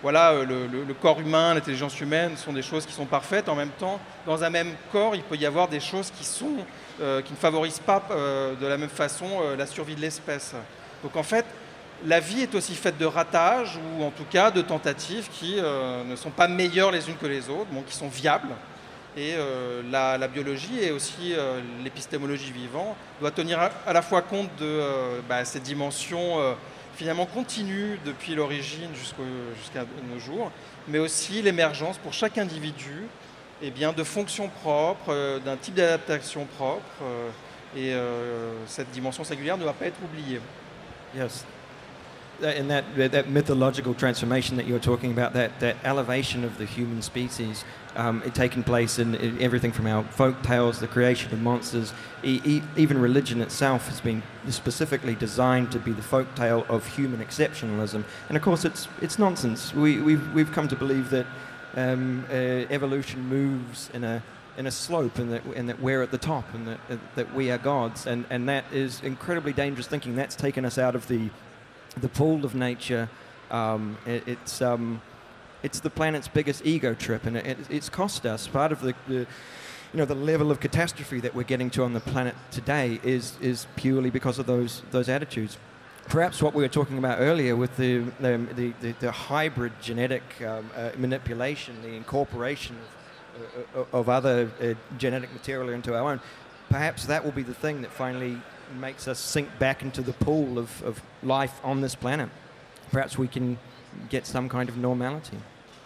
le corps humain, l'intelligence humaine sont des choses qui sont parfaites. En même temps, dans un même corps, il peut y avoir des choses qui ne favorisent pas de la même façon la survie de l'espèce. Donc en fait, la vie est aussi faite de ratages ou en tout cas de tentatives qui ne sont pas meilleures les unes que les autres, qui sont viables. Et la biologie et aussi l'épistémologie vivante doit tenir à la fois compte de ces dimensions finalement continues depuis l'origine jusqu'à nos jours, mais aussi l'émergence pour chaque individu de fonctions propres, d'un type d'adaptation propre. Et cette dimension singulière ne doit pas être oubliée. Yes. And that mythological transformation that you're talking about, that elevation of the human species, it taking place in everything from our folk tales, the creation of monsters, even religion itself has been specifically designed to be the folk tale of human exceptionalism. And of course, it's nonsense. We've come to believe that evolution moves in a slope, and that we're at the top, and that we are gods, and that is incredibly dangerous thinking. That's taken us out of the pool of nature. It's the planet's biggest ego trip, and it's cost us. Part of the level of catastrophe that we're getting to on the planet today is purely because of those attitudes. Perhaps what we were talking about earlier with the hybrid genetic manipulation, the incorporation of other genetic material into our own, perhaps that will be the thing that finally makes us sink back into the pool of life on this planet. Perhaps we can get some kind of normality.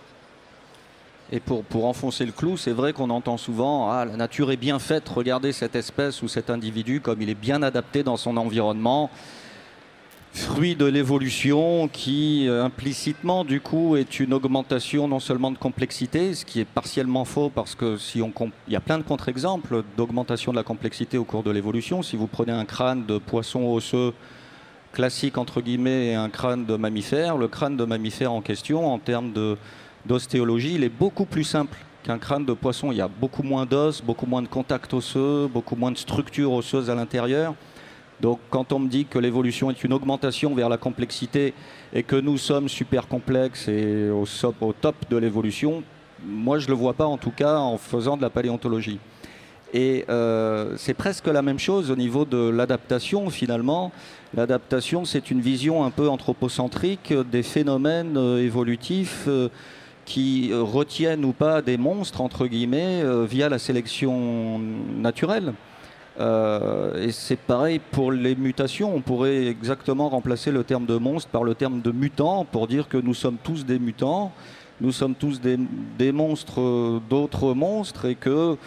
Et pour enfoncer le clou, c'est vrai qu'on entend souvent « Ah, la nature est bien faite, regardez cette espèce ou cet individu comme il est bien adapté dans son environnement ». Fruit de l'évolution qui, implicitement, du coup, est une augmentation non seulement de complexité, ce qui est partiellement faux parce que il y a plein de contre-exemples d'augmentation de la complexité au cours de l'évolution. Si vous prenez un crâne de poisson osseux classique, entre guillemets, et un crâne de mammifère, le crâne de mammifère en question, en termes d'ostéologie, il est beaucoup plus simple qu'un crâne de poisson. Il y a beaucoup moins d'os, beaucoup moins de contact osseux, beaucoup moins de structures osseuses à l'intérieur. Donc quand on me dit que l'évolution est une augmentation vers la complexité et que nous sommes super complexes et au top de l'évolution, moi je ne le vois pas, en tout cas en faisant de la paléontologie. Et c'est presque la même chose au niveau de l'adaptation finalement. L'adaptation, c'est une vision un peu anthropocentrique des phénomènes évolutifs qui retiennent ou pas des monstres, entre guillemets, via la sélection naturelle. Et c'est pareil pour les mutations. On pourrait exactement remplacer le terme de monstre par le terme de mutant pour dire que nous sommes tous des mutants, nous sommes tous des monstres d'autres monstres et que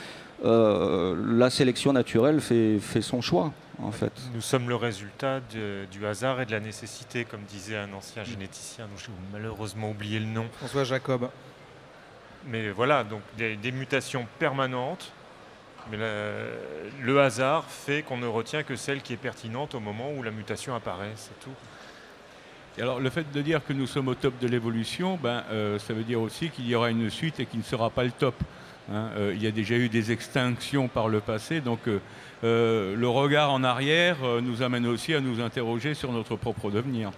la sélection naturelle fait son choix, en fait. Nous sommes le résultat du hasard et de la nécessité, comme disait un ancien généticien dont j'ai malheureusement oublié le nom. François Jacob. Mais voilà, donc des mutations permanentes Mais le hasard fait qu'on ne retient que celle qui est pertinente au moment où la mutation apparaît, c'est tout. Et alors, le fait de dire que nous sommes au top de l'évolution, ça veut dire aussi qu'il y aura une suite et qu'il ne sera pas le top. Il y a déjà eu des extinctions par le passé, donc le regard en arrière nous amène aussi à nous interroger sur notre propre devenir.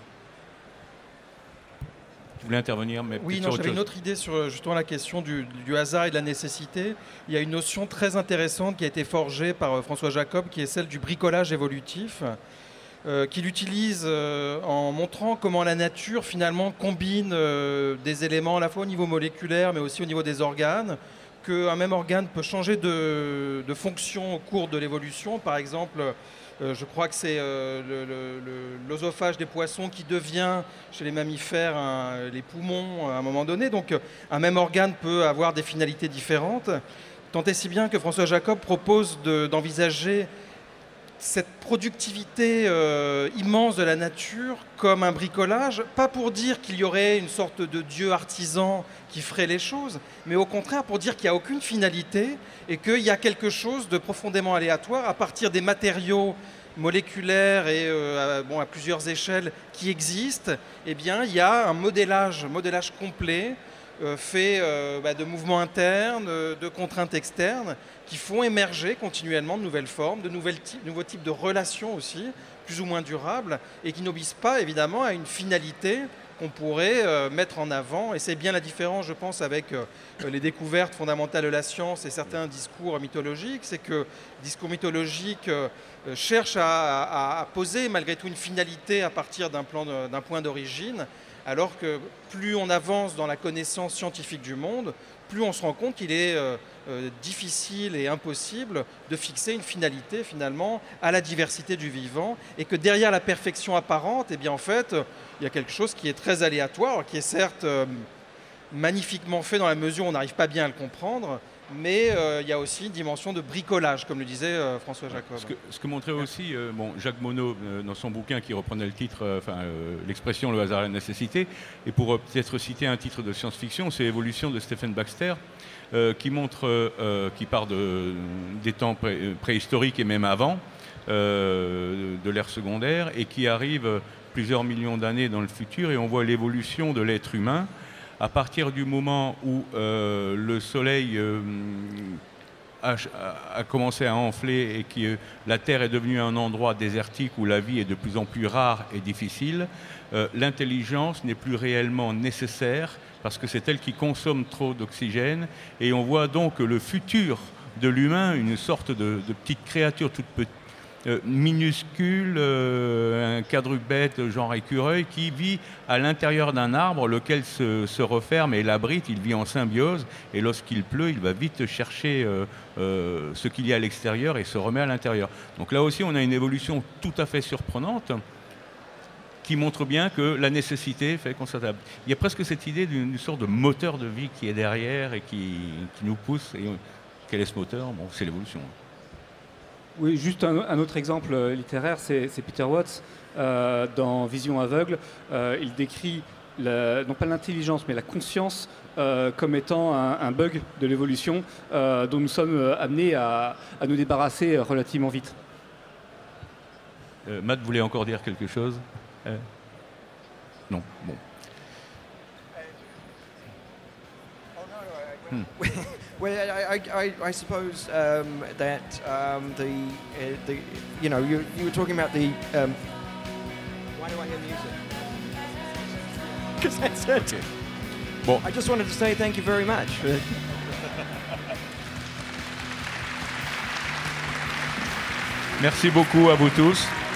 Vous voulez intervenir, mais oui, non, j'avais une autre idée sur justement la question du hasard et de la nécessité. Il y a une notion très intéressante qui a été forgée par François Jacob, qui est celle du bricolage évolutif, qu'il utilise en montrant comment la nature finalement combine des éléments à la fois au niveau moléculaire, mais aussi au niveau des organes, qu'un même organe peut changer de fonction au cours de l'évolution. Par exemple, je crois que c'est l'œsophage des poissons qui devient, chez les mammifères, les poumons à un moment donné. Donc un même organe peut avoir des finalités différentes. Tant et si bien que François Jacob propose d'envisager cette productivité immense de la nature comme un bricolage, pas pour dire qu'il y aurait une sorte de dieu artisan qui ferait les choses, mais au contraire pour dire qu'il n'y a aucune finalité et qu'il y a quelque chose de profondément aléatoire à partir des matériaux moléculaires et à plusieurs échelles qui existent. Eh bien, il y a un modélage complet fait de mouvements internes, de contraintes externes qui font émerger continuellement de nouvelles formes, de nouveaux types de relations aussi, plus ou moins durables, et qui n'obéissent pas évidemment à une finalité qu'on pourrait mettre en avant. Et c'est bien la différence, je pense, avec les découvertes fondamentales de la science et certains discours mythologiques, c'est que le discours mythologique cherche à poser malgré tout une finalité à partir d'un point d'origine, alors que plus on avance dans la connaissance scientifique du monde, plus on se rend compte qu'il est difficile et impossible de fixer une finalité finalement à la diversité du vivant, et que derrière la perfection apparente, eh bien en fait, il y a quelque chose qui est très aléatoire, qui est certes magnifiquement fait dans la mesure où on n'arrive pas bien à le comprendre, mais il y a aussi une dimension de bricolage, comme le disait François Jacob. Ce que montrait aussi Jacques Monod dans son bouquin qui reprenait le titre, l'expression « le hasard et la nécessité », et pour peut-être citer un titre de science-fiction, c'est « Évolution » de Stephen Baxter, qui montre, qui part des temps préhistoriques et même avant, de l'ère secondaire, et qui arrive plusieurs millions d'années dans le futur, et on voit l'évolution de l'être humain à partir du moment où le Soleil a commencé à enfler et que la Terre est devenue un endroit désertique où la vie est de plus en plus rare et difficile. L'intelligence n'est plus réellement nécessaire parce que c'est elle qui consomme trop d'oxygène, et on voit donc le futur de l'humain, une sorte de petite créature toute petite, minuscule, un quadrupède genre écureuil qui vit à l'intérieur d'un arbre, lequel se referme et l'abrite. Il vit en symbiose, et lorsqu'il pleut, il va vite chercher ce qu'il y a à l'extérieur et se remet à l'intérieur. Donc là aussi, on a une évolution tout à fait surprenante qui montre bien que la nécessité fait qu'on s'adapte. Il y a presque cette idée d'une sorte de moteur de vie qui est derrière et qui nous pousse. Et quel est ce moteur ? Bon, c'est l'évolution. Oui, juste un autre exemple littéraire, c'est Peter Watts. Dans Vision aveugle, il décrit non pas l'intelligence, mais la conscience comme étant un bug de l'évolution dont nous sommes amenés à nous débarrasser relativement vite. Matt voulait encore dire quelque chose ? Non, bon. Well, I suppose that you were talking about the. Why do I hear music? Because that's it. Okay. Bon. I just wanted to say thank you very much. Merci beaucoup à vous tous.